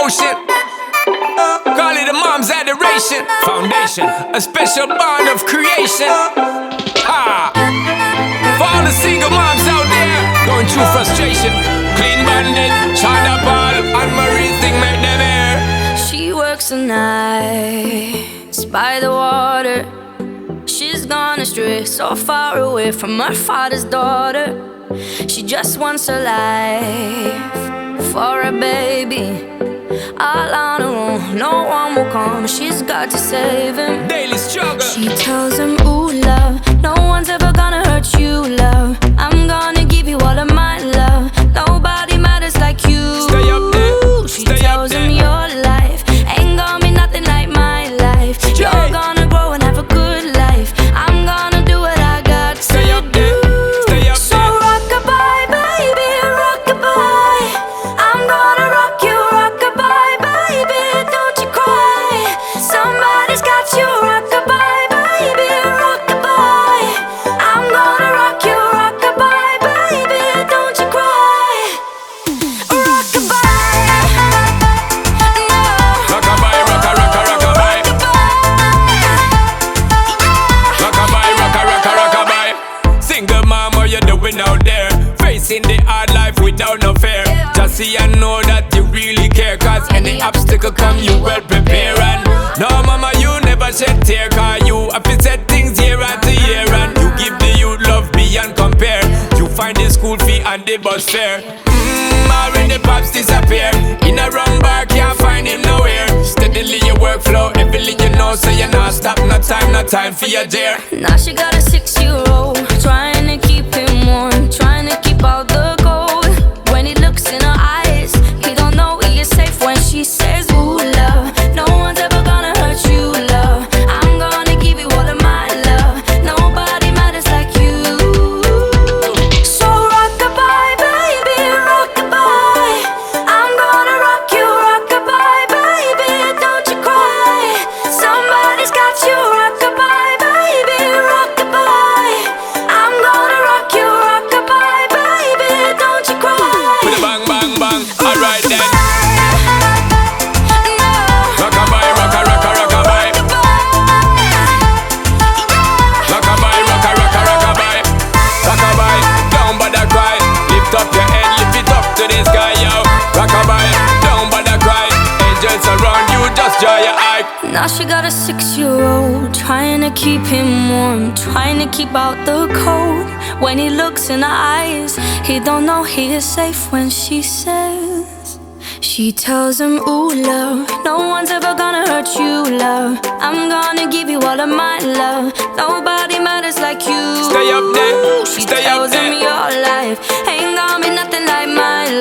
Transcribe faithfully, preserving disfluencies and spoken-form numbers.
devotion. Call it a mom's adoration. Foundation, a special bond of creation. Ah, for all the single moms out there going through frustration. Clean Bandit, China Paul, and Marie thing make them air. She works the nights by the water. She's gone astray, so far away from her father's daughter. She just wants a life for a baby. All on her own, no one will come. She's got to save him. Daily struggle. She tells him, ooh, love, no one's ever gonna hurt you, love. I'm gonna give you all of my love. Nobody matters like you. Stay up there. She Stay tells up there. him your life ain't gonna be nothing like my life. You're Jay. gonna grow and have a good life. I'm gonna do what I got Stay to up there. do. Stay up So there. rock-a-bye, baby, rock-a-bye. I'm gonna rock you, rock-a-bye, baby, don't you cry. Somebody's got you, rock-a-bye, baby, rock-a-bye. I'm gonna rock you, rock-a-bye, baby, don't you cry. Rock-a-bye, no. Rock-a-bye, rocka, rocka, rock-a-bye. Rock-a-bye, rocka, rocka, rock-a-bye. Single mom, what you doing out there? Facing the hard life without no fear. Just see and know that you really care. Cause any obstacle come, you well prepare. And no mama, you never shed tear. Cause you have to set things year after year. And you give the youth love beyond compare. You find the school fee and the bus fare. Mmm, when the pops disappear. In a wrong bar, can't find him nowhere. Steadily your workflow, everything you know. So you not stop, no time, no time for your dear. Now she got a six-year-old, trying to keep him warm, trying to keep out the cold. When he looks in her eyes, he don't know he is safe when she says, ooh, love, no one's ever gonna hurt you, love. I'm gonna give you all of my love. Nobody matters like you. So rock-a-bye, baby, rock-a-bye. I'm gonna rock you, rock-a-bye, baby, don't you cry. Somebody's got you, rock-a-bye, baby, rock-a-bye. I'm gonna rock you, rock-a-bye, baby, don't you cry. With a bang, bang, bang. Alright then. No. Rock-a-bye, rocka, rocka, rock-a-bye. Rock-a-bye, rocka, rocka, rock-a-bye. Rock-a-bye, don't bother cry. Lift up your head, lift it up to the sky, yo. Rock-a-bye, don't bother cry. Angels around you, just dry your eye. Now she got a six-year-old, trying to keep him warm, trying to keep out the cold. When he looks in her eyes, he don't know he is safe when she says. She tells him, ooh, love, no one's ever gonna hurt you, love. I'm gonna give you all of my love. Nobody matters like you. Stay up there, She stay up tells him there. your life ain't gonna be nothing like my